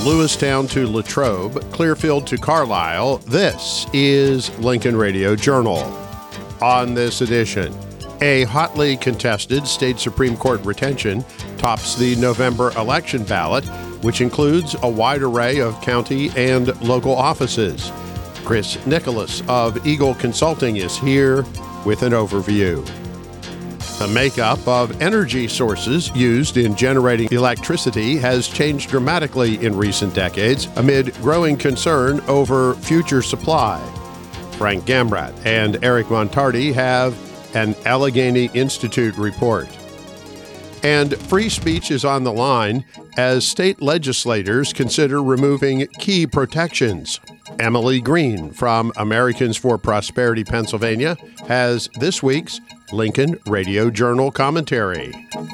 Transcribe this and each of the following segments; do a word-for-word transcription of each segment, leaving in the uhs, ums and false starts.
Lewistown to Latrobe, Clearfield to Carlisle, this is Lincoln Radio Journal. On this edition, a hotly contested state Supreme Court retention tops the November election ballot, which includes a wide array of county and local offices. Chris Nicholas of Eagle Consulting is here with an overview. The makeup of energy sources used in generating electricity has changed dramatically in recent decades amid growing concern over future supply. Frank Gamrat and Eric Montardi have an Allegheny Institute report. And free speech is on the line as state legislators consider removing key protections. Emily Green from Americans for Prosperity Pennsylvania has this week's Lincoln Radio Journal commentary.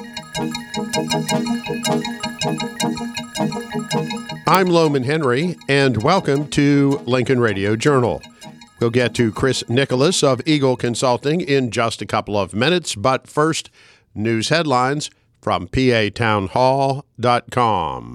I'm Loman Henry, and welcome to Lincoln Radio Journal. We'll get to Chris Nicholas of Eagle Consulting in just a couple of minutes, but first, news headlines from P A town hall dot com.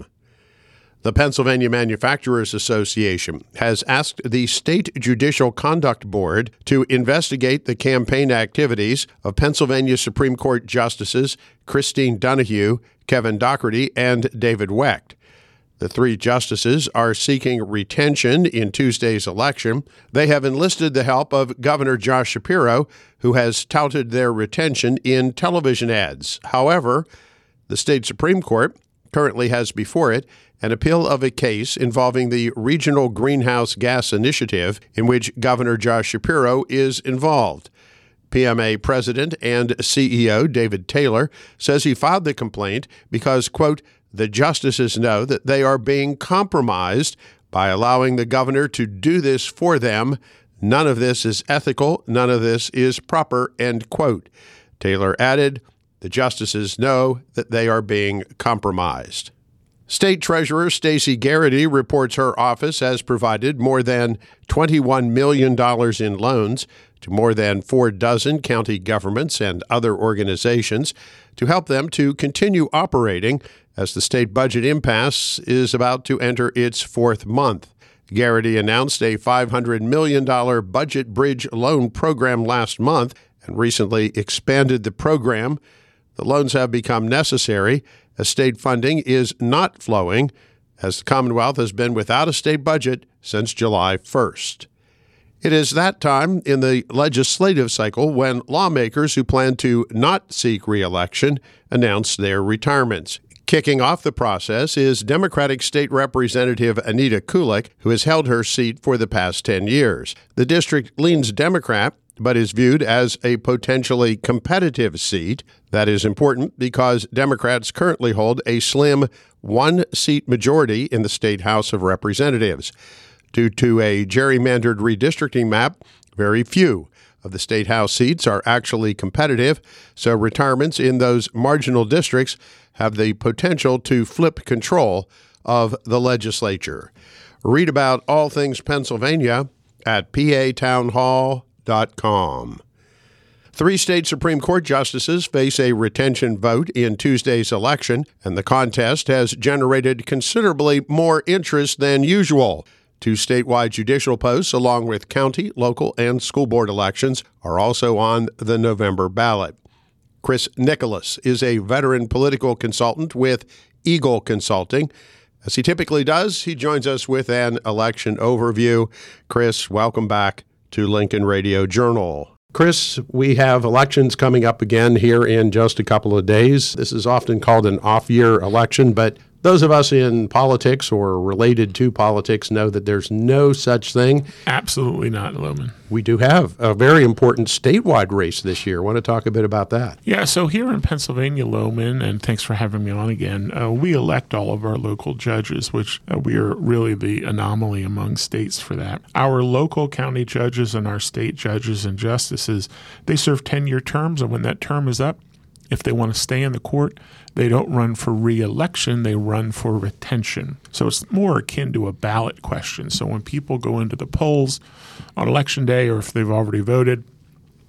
The Pennsylvania Manufacturers Association has asked the State Judicial Conduct Board to investigate the campaign activities of Pennsylvania Supreme Court Justices Christine Donahue, Kevin Dougherty, and David Wecht. The three justices are seeking retention in Tuesday's election. They have enlisted the help of Governor Josh Shapiro, who has touted their retention in television ads. However, the state Supreme Court currently has before it an appeal of a case involving the Regional Greenhouse Gas Initiative, in which Governor Josh Shapiro is involved. P M A President and C E O David Taylor says he filed the complaint because, quote, the justices know that they are being compromised by allowing the governor to do this for them. None of this is ethical. None of this is proper, end quote. Taylor added, the justices know that they are being compromised. State Treasurer Stacey Garrity reports her office has provided more than twenty-one million dollars in loans to more than four dozen county governments and other organizations to help them to continue operating as the state budget impasse is about to enter its fourth month. Garrity announced a five hundred million dollars budget bridge loan program last month and recently expanded the program. The loans have become necessary as state funding is not flowing, as the Commonwealth has been without a state budget since July first. It is that time in the legislative cycle when lawmakers who plan to not seek re-election announce their retirements. Kicking off the process is Democratic State Representative Anita Kulik, who has held her seat for the past ten years. The district leans Democrat, but is viewed as a potentially competitive seat. That is important because Democrats currently hold a slim one-seat majority in the state House of Representatives. Due to a gerrymandered redistricting map, very few of the state House seats are actually competitive, so retirements in those marginal districts have the potential to flip control of the legislature. Read about all things Pennsylvania at P A town hall dot com. Three state Supreme Court justices face a retention vote in Tuesday's election, and the contest has generated considerably more interest than usual. Two statewide judicial posts, along with county, local, and school board elections, are also on the November ballot. Chris Nicholas is a veteran political consultant with Eagle Consulting. As he typically does, he joins us with an election overview. Chris, welcome back to Lincoln Radio Journal. Chris, we have elections coming up again here in just a couple of days. This is often called an off-year election, but those of us in politics or related to politics know that there's no such thing. Absolutely not, Loman. We do have a very important statewide race this year. I want to talk a bit about that. Yeah, so here in Pennsylvania, Loman, and thanks for having me on again, uh, we elect all of our local judges, which uh, we are really the anomaly among states for that. Our local county judges and our state judges and justices, they serve ten-year terms, and when that term is up, if they want to stay in the court, they don't run for re-election, they run for retention. So it's more akin to a ballot question. So when people go into the polls on election day, or if they've already voted,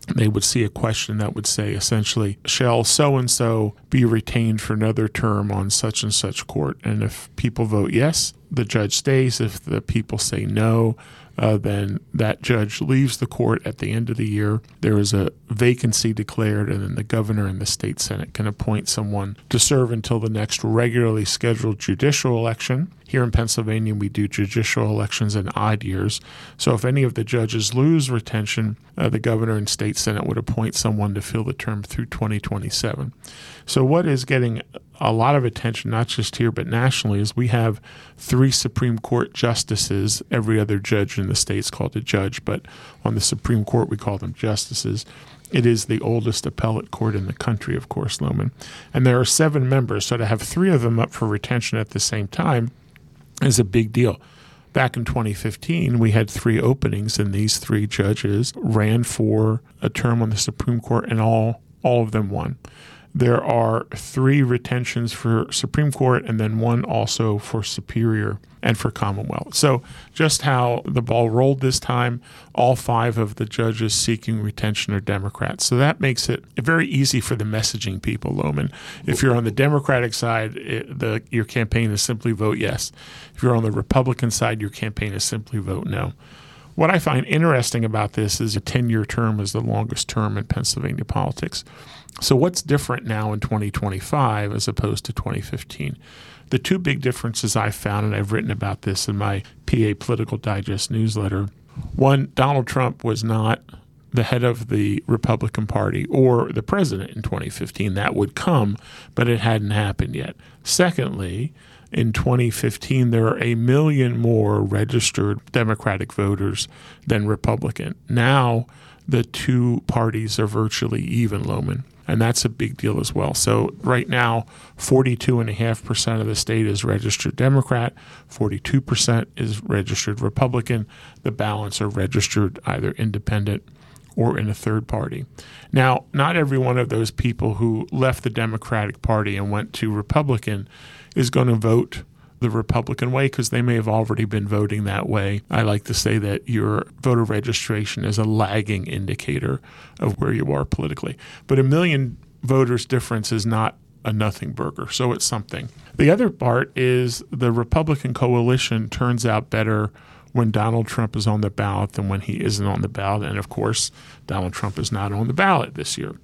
they would see a question that would say essentially, shall so-and-so be retained for another term on such and such court? And if people vote yes, the judge stays. If the people say no, uh, then that judge leaves the court at the end of the year. There is a vacancy declared, and then the governor and the state senate can appoint someone to serve until the next regularly scheduled judicial election. Here in Pennsylvania, we do judicial elections in odd years. So if any of the judges lose retention, uh, the governor and state senate would appoint someone to fill the term through twenty twenty-seven. So what is getting a lot of attention, not just here but nationally, is we have three Supreme Court justices. Every other judge in the state is called a judge, but on the Supreme Court we call them justices. It is the oldest appellate court in the country, of course, Lohman. And there are seven members, so to have three of them up for retention at the same time is a big deal. Back in twenty fifteen, we had three openings, and these three judges ran for a term on the Supreme Court, and all all of them won. There are three retentions for Supreme Court and then one also for Superior and for Commonwealth. So just how the ball rolled this time, all five of the judges seeking retention are Democrats. So that makes it very easy for the messaging people, Lohman. If you're on the Democratic side, it, the, your campaign is simply vote yes. If you're on the Republican side, your campaign is simply vote no. What I find interesting about this is a ten-year term is the longest term in Pennsylvania politics. So what's different now in twenty twenty-five as opposed to twenty fifteen? The two big differences I've found, and I've written about this in my P A Political Digest newsletter. One, Donald Trump was not the head of the Republican Party or the president in twenty fifteen. That would come, but it hadn't happened yet. Secondly, in twenty fifteen, there are a million more registered Democratic voters than Republican. Now, the two parties are virtually even, Lohman, and that's a big deal as well. So right now, forty-two point five percent of the state is registered Democrat, forty-two percent is registered Republican. The balance are registered either independent or in a third party. Now, not every one of those people who left the Democratic Party and went to Republican is going to vote the Republican way because they may have already been voting that way. I like to say that your voter registration is a lagging indicator of where you are politically. But a million voters difference is not a nothing burger, so it's something. The other part is the Republican coalition turns out better when Donald Trump is on the ballot than when he isn't on the ballot. And of course, Donald Trump is not on the ballot this year.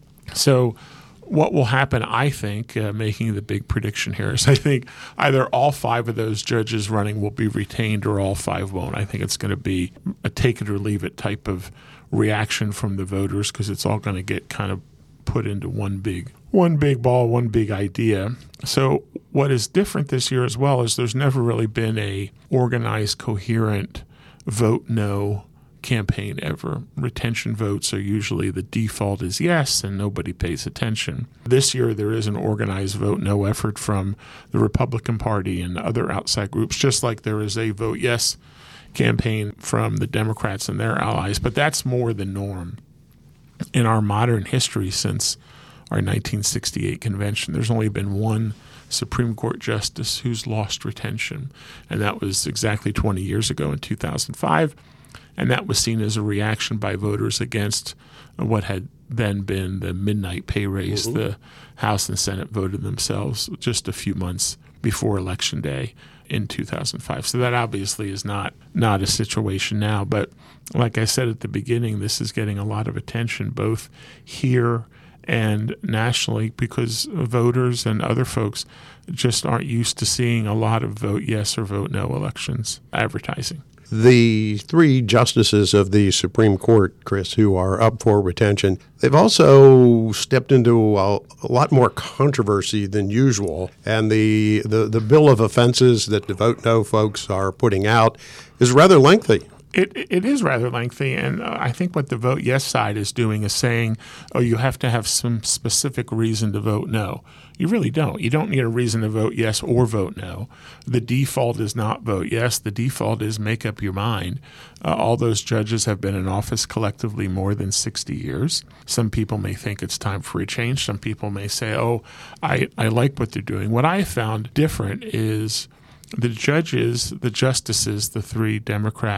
So what will happen, I think, uh, making the big prediction here, is I think either all five of those judges running will be retained or all five won't. I think it's going to be a take it or leave it type of reaction from the voters because it's all going to get kind of put into one big one big ball, one big idea. So what is different this year as well is there's never really been a organized, coherent vote no campaign ever. Retention votes are usually the default is yes, and nobody pays attention. This year, there is an organized vote no effort from the Republican Party and other outside groups, just like there is a vote yes campaign from the Democrats and their allies. But that's more the norm. In our modern history since our nineteen sixty-eight convention, there's only been one Supreme Court justice who's lost retention, and that was exactly twenty years ago in two thousand five. And that was seen as a reaction by voters against what had then been the midnight pay raise. Mm-hmm. The House and Senate voted themselves just a few months before Election Day in two thousand five. So that obviously is not, not a situation now. But like I said at the beginning, this is getting a lot of attention both here and nationally because voters and other folks just aren't used to seeing a lot of vote yes or vote no elections advertising. The three justices of the Supreme Court, Chris, who are up for retention, they've also stepped into a, a lot more controversy than usual. And the, the, the bill of offenses that the vote no folks are putting out is rather lengthy. It It is rather lengthy, and uh, I think what the vote yes side is doing is saying, oh, you have to have some specific reason to vote no. You really don't. You don't need a reason to vote yes or vote no. The default is not vote yes. The default is make up your mind. Uh, all those judges have been in office collectively more than sixty years. Some people may think it's time for a change. Some people may say, oh, I, I like what they're doing. What I found different is the judges, the justices, the three Democrats,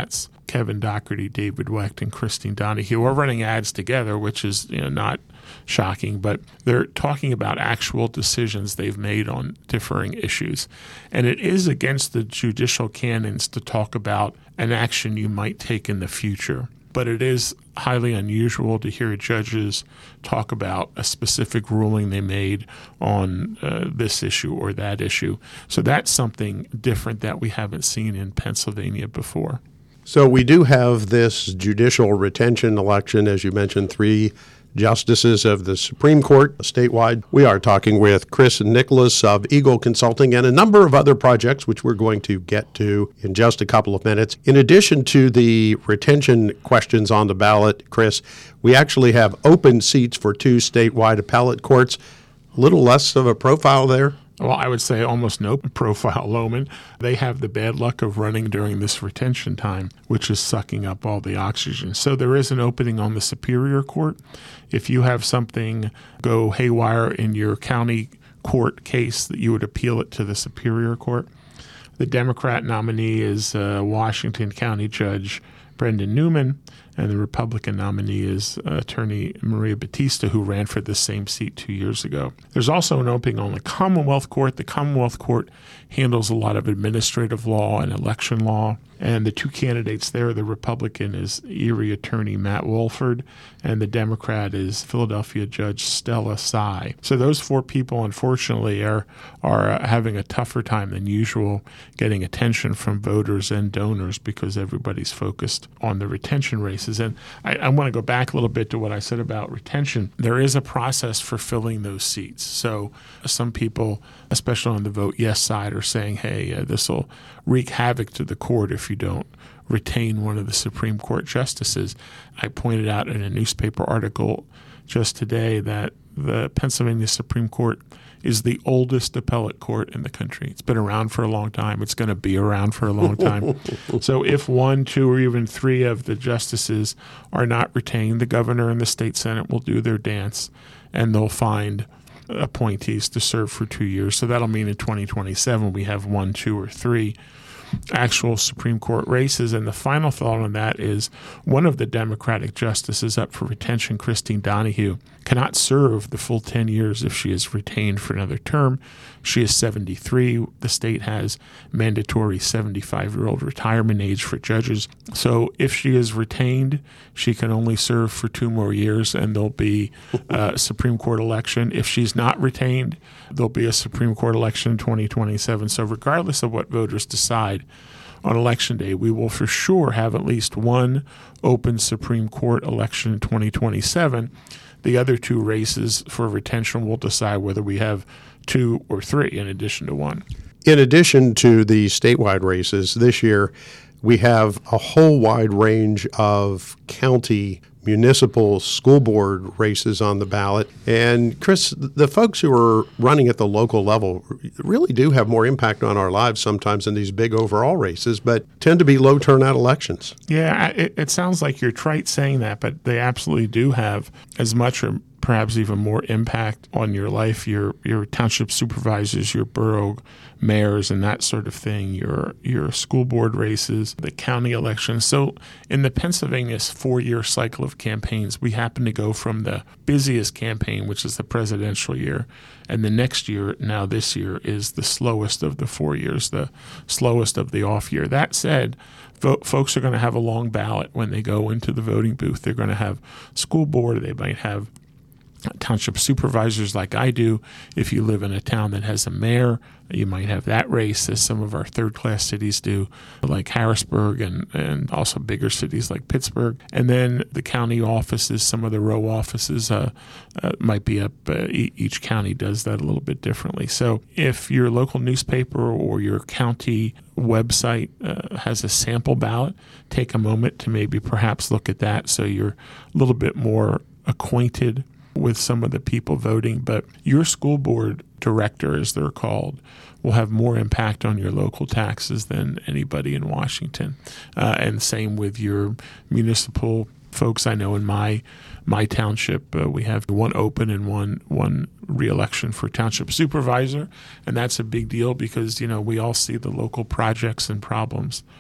Kevin Dougherty, David Wecht, and Christine Donahue are running ads together, which is you know not shocking, but they're talking about actual decisions they've made on differing issues. And it is against the judicial canons to talk about an action you might take in the future. But it is highly unusual to hear judges talk about a specific ruling they made on uh, this issue or that issue. So that's something different that we haven't seen in Pennsylvania before. So we do have this judicial retention election, as you mentioned, three justices of the Supreme Court statewide. We are talking with Chris Nicholas of Eagle Consulting and a number of other projects, which we're going to get to in just a couple of minutes. In addition to the retention questions on the ballot, Chris, we actually have open seats for two statewide appellate courts. A little less of a profile there. Well, I would say almost no profile, Lohman. They have the bad luck of running during this retention time, which is sucking up all the oxygen. So there is an opening on the Superior Court. If you have something go haywire in your county court case, that you would appeal it to the Superior Court. The Democrat nominee is uh, Washington County Judge Brendan Newman, and the Republican nominee is uh, Attorney Maria Batista, who ran for the same seat two years ago. There's also an opening on the Commonwealth Court. The Commonwealth Court handles a lot of administrative law and election law, and the two candidates there, the Republican is Erie Attorney Matt Wolford, and the Democrat is Philadelphia Judge Stella Sy. So those four people, unfortunately, are, are uh, having a tougher time than usual getting attention from voters and donors because everybody's focused on the retention races. And I, I want to go back a little bit to what I said about retention. There is a process for filling those seats. So some people, especially on the vote yes side, are saying, hey, uh, this will wreak havoc to the court if you don't retain one of the Supreme Court justices. I pointed out in a newspaper article just today that the Pennsylvania Supreme Court is the oldest appellate court in the country. It's been around for a long time. It's going to be around for a long time. So if one, two, or even three of the justices are not retained, the governor and the state senate will do their dance, and they'll find appointees to serve for two years. So that'll mean in twenty twenty-seven we have one, two, or three actual Supreme Court races. And the final thought on that is one of the Democratic justices up for retention, Christine Donahue, cannot serve the full ten years if she is retained for another term. She is seventy-three. The state has mandatory seventy-five-year-old retirement age for judges. So if she is retained, she can only serve for two more years, and there'll be a Supreme Court election. If she's not retained, there'll be a Supreme Court election in twenty twenty-seven. So regardless of what voters decide on Election Day, we will for sure have at least one open Supreme Court election in twenty twenty-seven. The other two races for retention will decide whether we have two or three in addition to one. In addition to the statewide races, this year we have a whole wide range of county, municipal, school board races on the ballot. And Chris, the folks who are running at the local level really do have more impact on our lives sometimes than these big overall races, but tend to be low turnout elections. Yeah, it, it sounds like you're trite saying that, but they absolutely do have as much or perhaps even more impact on your life, your your township supervisors, your borough mayors, and that sort of thing, your your school board races, the county elections. So in the Pennsylvania's four-year cycle of campaigns, we happen to go from the busiest campaign, which is the presidential year, and the next year, now this year, is the slowest of the four years, the slowest of the off year. That said, vo- folks are going to have a long ballot when they go into the voting booth. They're going to have school board, they might have township supervisors like I do. If you live in a town that has a mayor, you might have that race, as some of our third-class cities do, like Harrisburg, and, and also bigger cities like Pittsburgh. And then the county offices, some of the row offices uh, uh, might be up. Uh, e- each county does that a little bit differently. So if your local newspaper or your county website uh, has a sample ballot, take a moment to maybe perhaps look at that so you're a little bit more acquainted with some of the people voting. But your school board director, as they're called, will have more impact on your local taxes than anybody in Washington. Uh, and same with your municipal folks. I know in my my township, uh, we have one open and one one re-election for township supervisor, and that's a big deal because, you know, we all see the local projects and problems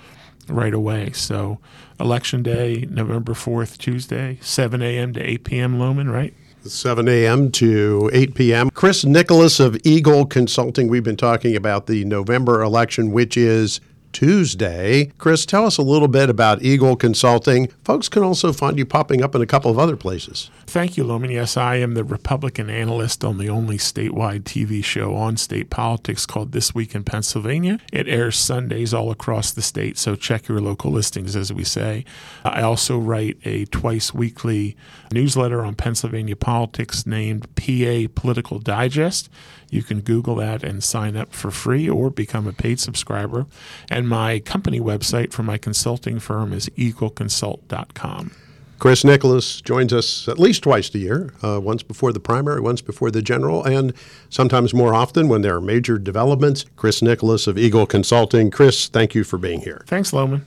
right away. So Election Day, November fourth, Tuesday, seven a.m. to eight p.m. Lohman, right? seven a.m. to eight p.m. Chris Nicholas of Eagle Consulting. We've been talking about the November election, which is Tuesday. Chris, tell us a little bit about Eagle Consulting. Folks can also find you popping up in a couple of other places. Thank you, Lohman. Yes, I am the Republican analyst on the only statewide T V show on state politics called This Week in Pennsylvania. It airs Sundays all across the state, so check your local listings, as we say. I also write a twice weekly newsletter on Pennsylvania politics named P A Political Digest. You can Google that and sign up for free or become a paid subscriber. And my company website for my consulting firm is eagle consult dot com. Chris Nicholas joins us at least twice a year, uh, once before the primary, once before the general, and sometimes more often when there are major developments. Chris Nicholas of Eagle Consulting. Chris, thank you for being here. Thanks, Lohman.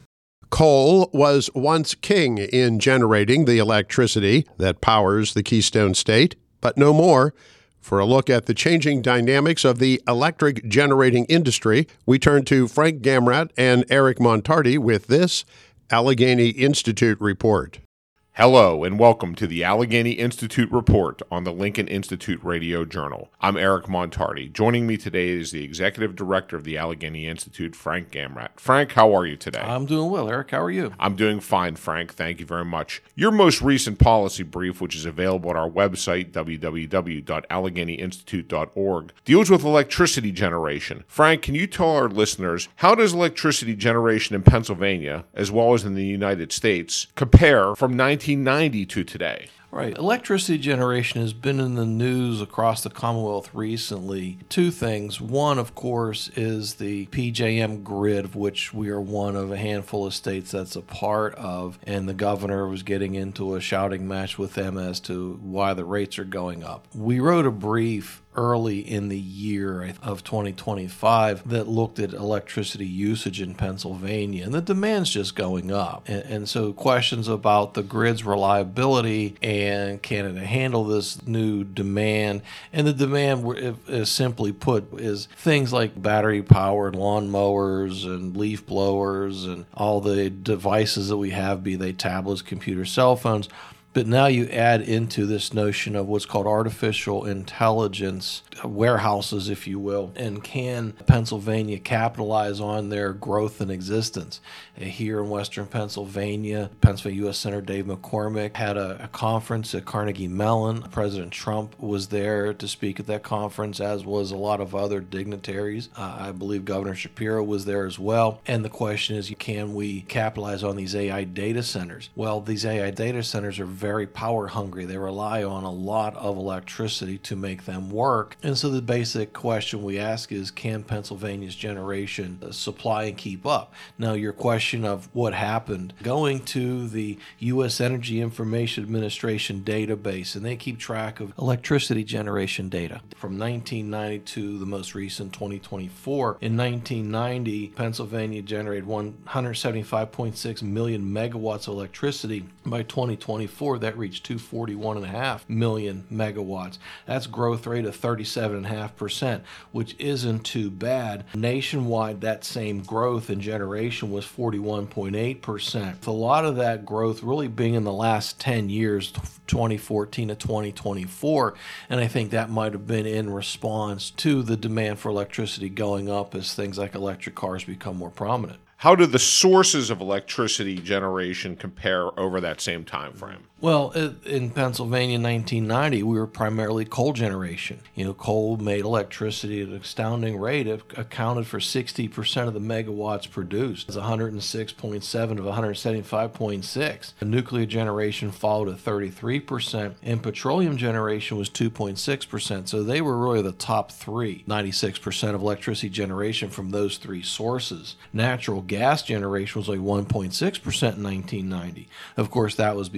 Coal was once king in generating the electricity that powers the Keystone State, but no more. For a look at the changing dynamics of the electric generating industry, we turn to Frank Gamrat and Eric Montardi with this Allegheny Institute report. Hello and welcome to the Allegheny Institute Report on the Lincoln Institute Radio Journal. I'm Eric Montardi. Joining me today is the Executive Director of the Allegheny Institute, Frank Gamrat. Frank, how are you today? I'm doing well, Eric. How are you? I'm doing fine, Frank. Thank you very much. Your most recent policy brief, which is available at our website, w w w dot allegheny institute dot org, deals with electricity generation. Frank, can you tell our listeners, how does electricity generation in Pennsylvania, as well as in the United States, compare from nineteen ninety to today? Right. Electricity generation has been in the news across the Commonwealth recently. Two things. One, of course, is the P J M grid, of which we are one of a handful of states that's a part of, and the governor was getting into a shouting match with them as to why the rates are going up. We wrote a brief early in the year of twenty twenty-five that looked at electricity usage in Pennsylvania, and the demand's just going up. And, and so questions about the grid's reliability and can it handle this new demand, and the demand, is simply put, is things like battery-powered lawnmowers and leaf blowers and all the devices that we have, be they tablets, computers, cell phones. But now you add into this notion of what's called artificial intelligence warehouses, if you will, and can Pennsylvania capitalize on their growth and existence? Here in Western Pennsylvania, Pennsylvania U S Senator Dave McCormick had a, a conference at Carnegie Mellon. President Trump was there to speak at that conference, as was a lot of other dignitaries. Uh, I believe Governor Shapiro was there as well. And the question is, can we capitalize on these A I data centers? Well, these A I data centers are very power hungry. They rely on a lot of electricity to make them work. And so the basic question we ask is, can Pennsylvania's generation supply and keep up? Now, your question of what happened, going to the U S Energy Information Administration database, and they keep track of electricity generation data from nineteen ninety to the most recent twenty twenty-four. In nineteen ninety, Pennsylvania generated one hundred seventy-five point six million megawatts of electricity. By twenty twenty-four, that reached two hundred forty-one point five million megawatts. That's growth rate of thirty-seven point five percent, which isn't too bad. Nationwide, that same growth in generation was forty-one point eight percent. A lot of that growth really being in the last ten years, twenty fourteen to twenty twenty-four, and I think that might have been in response to the demand for electricity going up as things like electric cars become more prominent. How do the sources of electricity generation compare over that same time frame? Well, in Pennsylvania in nineteen ninety, we were primarily coal generation. You know, coal made electricity at an astounding rate. It accounted for sixty percent of the megawatts produced. It was one hundred six point seven of one hundred seventy-five point six. The nuclear generation followed at thirty-three percent, and petroleum generation was two point six percent. So they were really the top three, ninety-six percent of electricity generation from those three sources. Natural gas generation was like one point six percent in nineteen ninety. Of course, that was before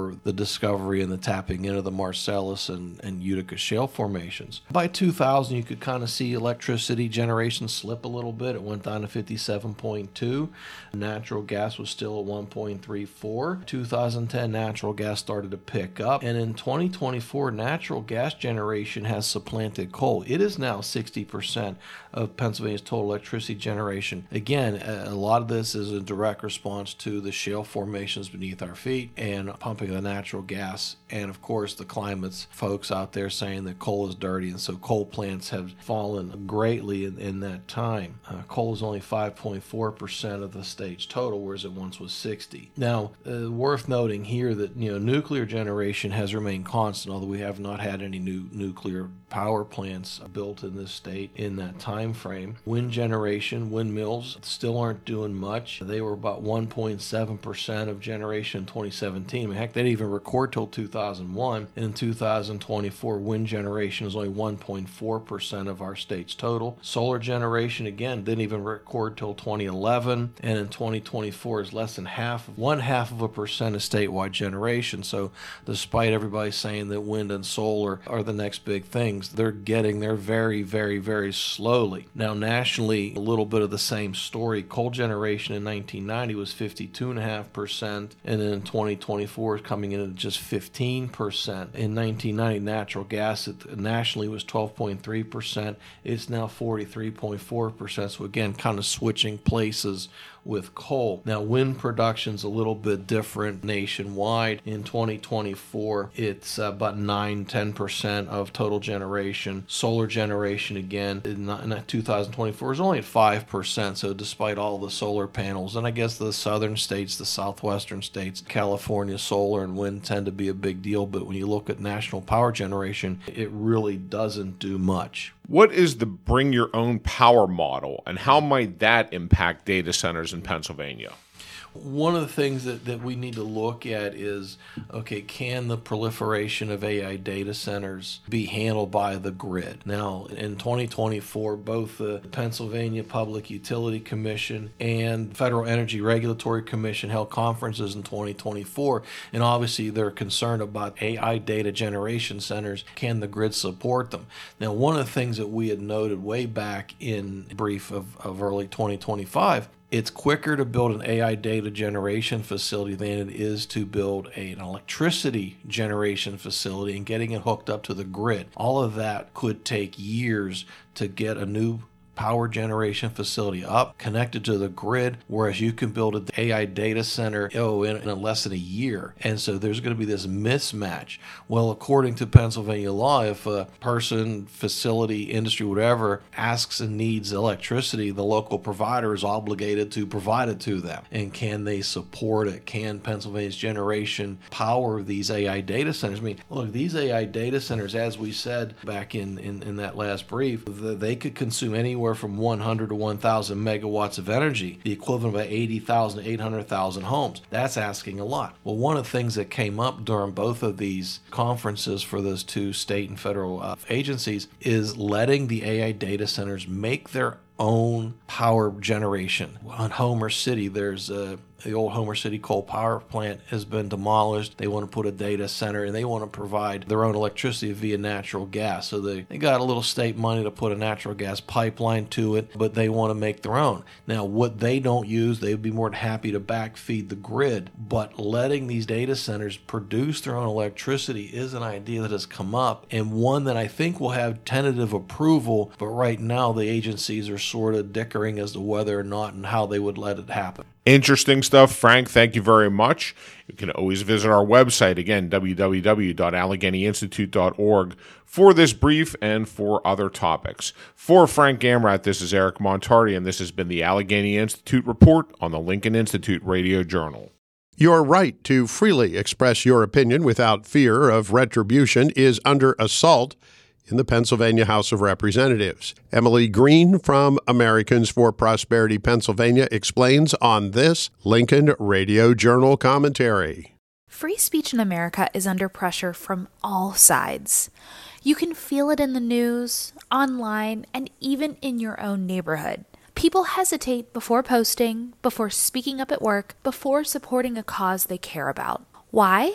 for the discovery and the tapping into the Marcellus and, and Utica shale formations. By two thousand, you could kind of see electricity generation slip a little bit. It went down to fifty-seven point two. Natural gas was still at one point three four. two thousand ten, natural gas started to pick up. And in twenty twenty-four, natural gas generation has supplanted coal. It is now sixty percent of Pennsylvania's total electricity generation. Again, a lot of this is a direct response to the shale formations beneath our feet and pumping the natural gas. And of course, the climate's folks out there saying that coal is dirty, and so coal plants have fallen greatly in, in that time. Uh, coal is only five point four percent of the state's total, whereas it once was sixty. Now, uh, worth noting here that you know nuclear generation has remained constant, although we have not had any new nuclear power plants built in this state in that time frame. Wind generation, windmills still aren't doing much. They were about one point seven percent of generation in twenty seventeen. I mean, heck, they didn't even record till two thousand one. And in two thousand twenty-four, wind generation is only one point four percent of our state's total. Solar generation, again, didn't even record till twenty eleven. And in twenty twenty-four is less than half, one half of a percent of statewide generation. So despite everybody saying that wind and solar are the next big things, they're getting there very, very, very slowly. Now, nationally, a little bit of the same story. Coal generation in nineteen ninety was fifty-two point five percent, and then in twenty twenty-four is coming in at just fifteen percent. In nineteen ninety, natural gas it, nationally was twelve point three percent. It's now forty-three point four percent. So again, kind of switching places with coal. Now, wind production's a little bit different nationwide. In twenty twenty-four, it's about nine to ten percent of total generation. Solar generation, again, in two thousand twenty-four is only at five percent. So despite all the solar panels, and I guess the southern states, the southwestern states, California, solar and wind tend to be a big deal. But when you look at national power generation, it really doesn't do much. What is the bring your own power model, and how might that impact data centers in Pennsylvania? One of the things that, that we need to look at is, okay, can the proliferation of A I data centers be handled by the grid? Now, in twenty twenty-four, both the Pennsylvania Public Utility Commission and Federal Energy Regulatory Commission held conferences in twenty twenty-four, and obviously they're concerned about A I data generation centers. Can the grid support them? Now, one of the things that we had noted way back in brief of, of early twenty twenty-five, it's quicker to build an A I data generation facility than it is to build a, an electricity generation facility and getting it hooked up to the grid. All of that could take years to get a new power generation facility up, connected to the grid, whereas you can build an A I data center oh, in, in less than a year. And so there's going to be this mismatch. Well, according to Pennsylvania law, if a person, facility, industry, whatever, asks and needs electricity, the local provider is obligated to provide it to them. And can they support it? Can Pennsylvania's generation power these A I data centers? I mean, look, these A I data centers, as we said back in, in, in that last brief, they could consume anywhere from one hundred to one thousand megawatts of energy, the equivalent of eighty thousand to eight hundred thousand homes. That's asking a lot. Well, one of the things that came up during both of these conferences for those two state and federal uh, agencies is letting the A I data centers make their own power generation. On Homer City, there's a the old Homer City coal power plant has been demolished. They want to put a data center, and they want to provide their own electricity via natural gas. So they, they got a little state money to put a natural gas pipeline to it, but they want to make their own. Now, what they don't use, they'd be more than happy to backfeed the grid, but letting these data centers produce their own electricity is an idea that has come up, and one that I think will have tentative approval, but right now the agencies are sort of dickering as to whether or not and how they would let it happen. Interesting stuff, Frank. Thank you very much. You can always visit our website, again, w w w dot allegheny institute dot org, for this brief and for other topics. For Frank Gamrat, this is Eric Montardi, and this has been the Allegheny Institute Report on the Lincoln Institute Radio Journal. Your right to freely express your opinion without fear of retribution is under assault in the Pennsylvania House of Representatives. Emily Green from Americans for Prosperity Pennsylvania explains on this Lincoln Radio Journal commentary. Free speech in America is under pressure from all sides. You can feel it in the news, online, and even in your own neighborhood. People hesitate before posting, before speaking up at work, before supporting a cause they care about. Why?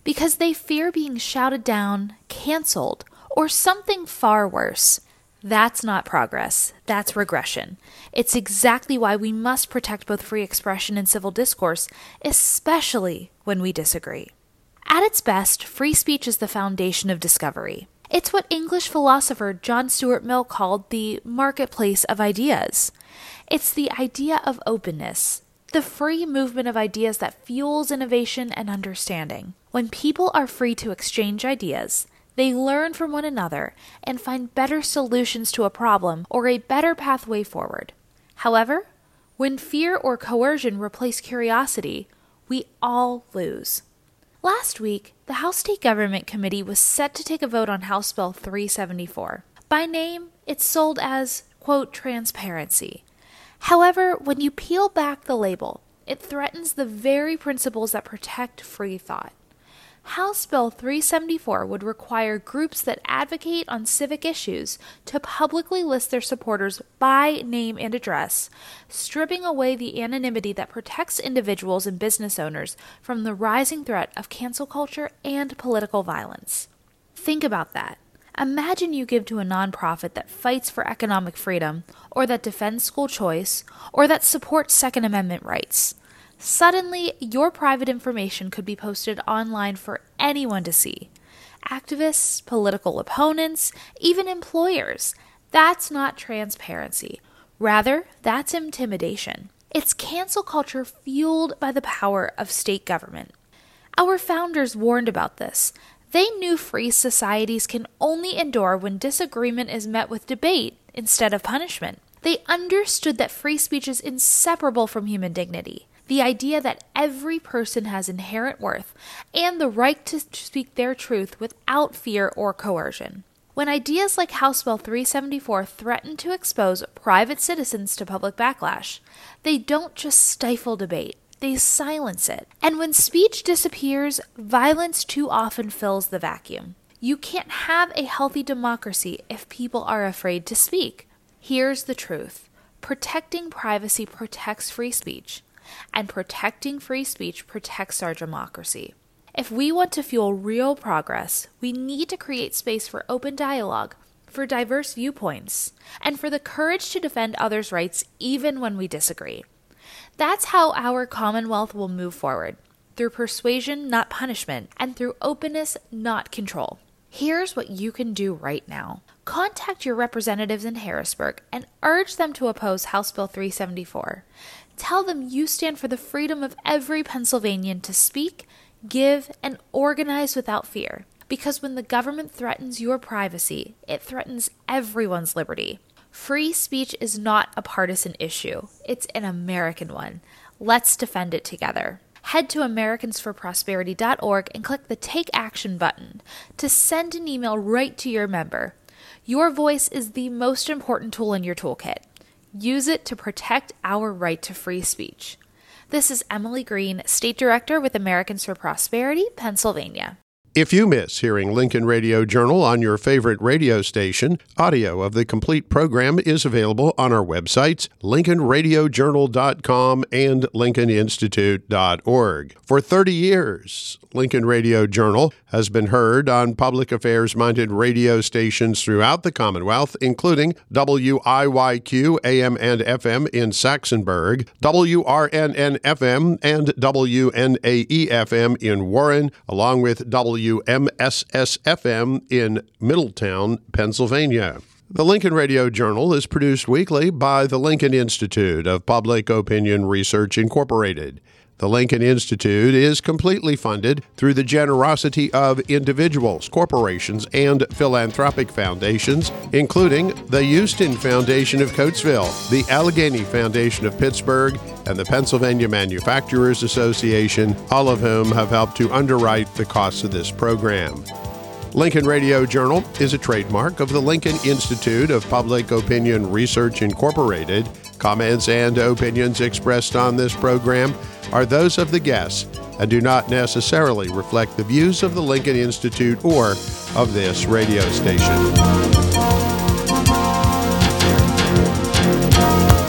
because they fear being shouted down, canceled, or something far worse. That's not progress. That's regression. It's exactly why we must protect both free expression and civil discourse, especially when we disagree. At its best, free speech is the foundation of discovery. It's what English philosopher John Stuart Mill called the marketplace of ideas. It's the idea of openness, the free movement of ideas that fuels innovation and understanding. When people are free to exchange ideas, they learn from one another and find better solutions to a problem or a better pathway forward. However, when fear or coercion replace curiosity, we all lose. Last week, the House State Government Committee was set to take a vote on House Bill three seventy-four. By name, it's sold as, quote, transparency. However, when you peel back the label, it threatens the very principles that protect free thought. House Bill three seventy-four would require groups that advocate on civic issues to publicly list their supporters by name and address, stripping away the anonymity that protects individuals and business owners from the rising threat of cancel culture and political violence. Think about that. Imagine you give to a nonprofit that fights for economic freedom, or that defends school choice, or that supports Second Amendment rights. Suddenly, your private information could be posted online for anyone to see. Activists, political opponents, even employers. That's not transparency. Rather, that's intimidation. It's cancel culture fueled by the power of state government. Our founders warned about this. They knew free societies can only endure when disagreement is met with debate instead of punishment. They understood that free speech is inseparable from human dignity. The idea that every person has inherent worth and the right to speak their truth without fear or coercion. When ideas like House Bill three seventy-four threaten to expose private citizens to public backlash, they don't just stifle debate, they silence it. And when speech disappears, violence too often fills the vacuum. You can't have a healthy democracy if people are afraid to speak. Here's the truth. Protecting privacy protects free speech. And protecting free speech protects our democracy. If we want to fuel real progress, we need to create space for open dialogue, for diverse viewpoints, and for the courage to defend others' rights even when we disagree. That's how our Commonwealth will move forward, through persuasion, not punishment, and through openness, not control. Here's what you can do right now. Contact your representatives in Harrisburg and urge them to oppose House Bill three seventy-four. Tell them you stand for the freedom of every Pennsylvanian to speak, give, and organize without fear. Because when the government threatens your privacy, it threatens everyone's liberty. Free speech is not a partisan issue. It's an American one. Let's defend it together. Head to Americans for Prosperity dot org and click the Take Action button to send an email right to your member. Your voice is the most important tool in your toolkit. Use it to protect our right to free speech. This is Emily Green, State Director with Americans for Prosperity, Pennsylvania. If you miss hearing Lincoln Radio Journal on your favorite radio station, audio of the complete program is available on our websites, Lincoln Radio Journal dot com and Lincoln Institute dot org. For thirty years, Lincoln Radio Journal has been heard on public affairs-minded radio stations throughout the Commonwealth, including W I Y Q A M and F M in Saxonburg, W R N N F M and W N A E F M in Warren, along with W M S S F M in Middletown, Pennsylvania. The Lincoln Radio Journal is produced weekly by the Lincoln Institute of Public Opinion Research, Incorporated. The Lincoln Institute is completely funded through the generosity of individuals, corporations, and philanthropic foundations, including the Houston Foundation of Coatesville, the Allegheny Foundation of Pittsburgh, and the Pennsylvania Manufacturers Association, all of whom have helped to underwrite the costs of this program. Lincoln Radio Journal is a trademark of the Lincoln Institute of Public Opinion Research, Incorporated. Comments and opinions expressed on this program are those of the guests and do not necessarily reflect the views of the Lincoln Institute or of this radio station.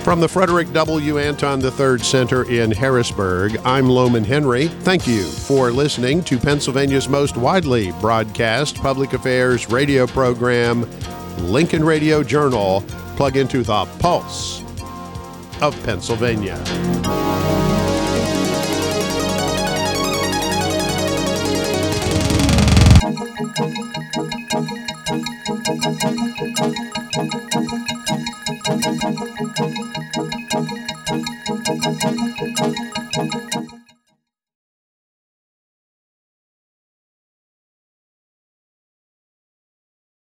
From the Frederick W. Anton the third Center in Harrisburg, I'm Loman Henry. Thank you for listening to Pennsylvania's most widely broadcast public affairs radio program, Lincoln Radio Journal. Plug into the pulse of Pennsylvania.